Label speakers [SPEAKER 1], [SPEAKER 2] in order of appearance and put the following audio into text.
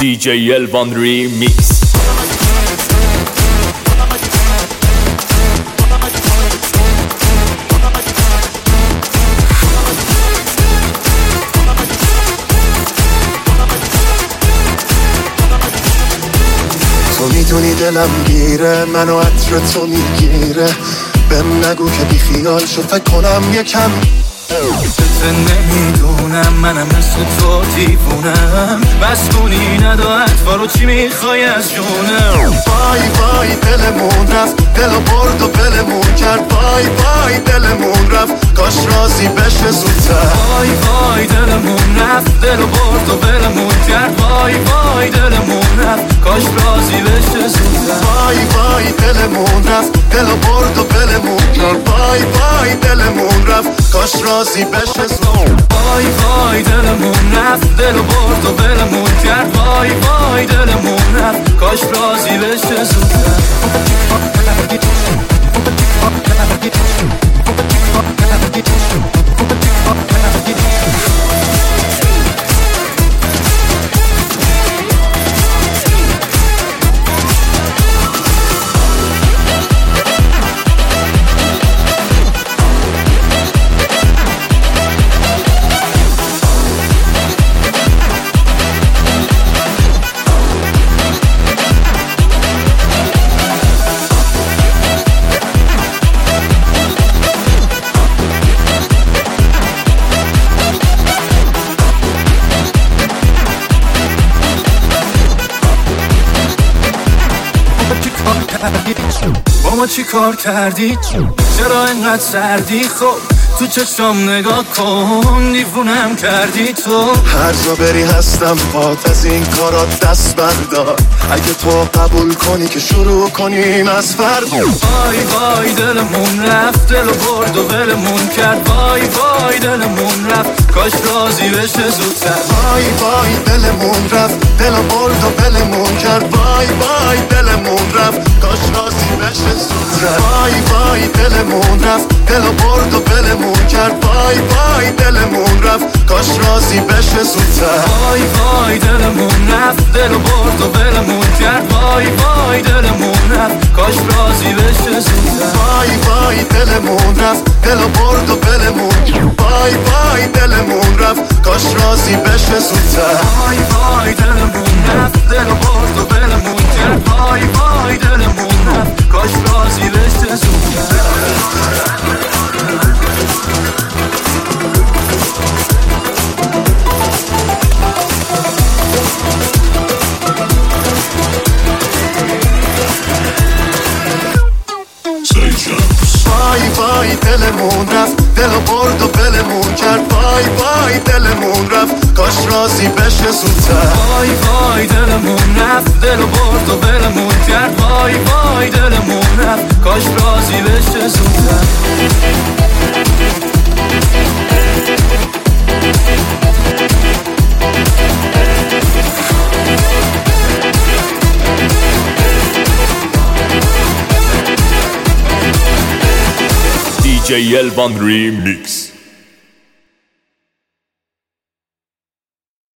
[SPEAKER 1] DJ Elvan Remix.
[SPEAKER 2] تو میدونی دلم گیره، منو عطر تو میگیره. بهم نگو که بی خیال شو، فکر کنم یکم
[SPEAKER 3] نمیدونم منم مثل تو دیوونم. بسکونی ندارد فارو چی میخوای از جونم.
[SPEAKER 2] وای وای دلمون رفت، دلو برد و بلمون کرد. وای وای دلمون رفت، کاش راضی بشه زودتر.
[SPEAKER 3] وای وای دلمون رفت، دلو برد و بلمون کرد. وای وای دلمون رفت، کاش راضی بشه زودتر.
[SPEAKER 2] وای وای دلمون رفت، دلو برد و بلمون کرد. وای وای دلمون رفت، کاش راضی بشه زودتر.
[SPEAKER 3] وای وای دلمون رفت، دلو برد و بلمون کرد. وای وای دلمون رفت، کاش راضی بشه زودتر. با ما چی کار کردی؟ چرا اینقدر سردی؟ خب تو چشم نگاه کن، دیوونم کردی تو.
[SPEAKER 2] هر جا بری هستم پات، از این کارات دست بردار. اگه تو قبول کنی که شروع کنیم از فردا.
[SPEAKER 3] وای وای دلمون رفت، دلو برد و ولمون کرد. وای وای دلمون رفت، کاش راضی بشه زودتر.
[SPEAKER 2] وای وای دلمون رفت، دلو برد و ولمون کرد. وای وای دلمون رفت، کاش راضی بشه زودتر. وای وای دلمون رفت، دلو برد و ولمون کرد. وای وای دلمون رفت، کاش راضی بشه زودتر.
[SPEAKER 3] وای وای دلمون رفت، دلو برد و ولمون کرد. وای وای دلمون رفت، کاش راضی بشه زودتر.
[SPEAKER 2] وای وای دلمون رفت، دلو برد و ولمون کرد. وای وای دلمون رفت، کاش راضی بشه زودتر.
[SPEAKER 3] وای وای دلمون رفت، دلو برد و ولمون کرد. وای وای دلمون رفت، کاش راضی بشه زودتر.
[SPEAKER 2] وای وای دلمون رفت، دلو برد و ولمون کرد. وای وای دلمون رفت، کاش راضی بشه زودتر.
[SPEAKER 3] وای وای دلمون رفت، دلو برد و ولمون کرد. وای وای دلمون رفت، کاش راضی بشه زودتر.
[SPEAKER 1] DJ Elvan Remix.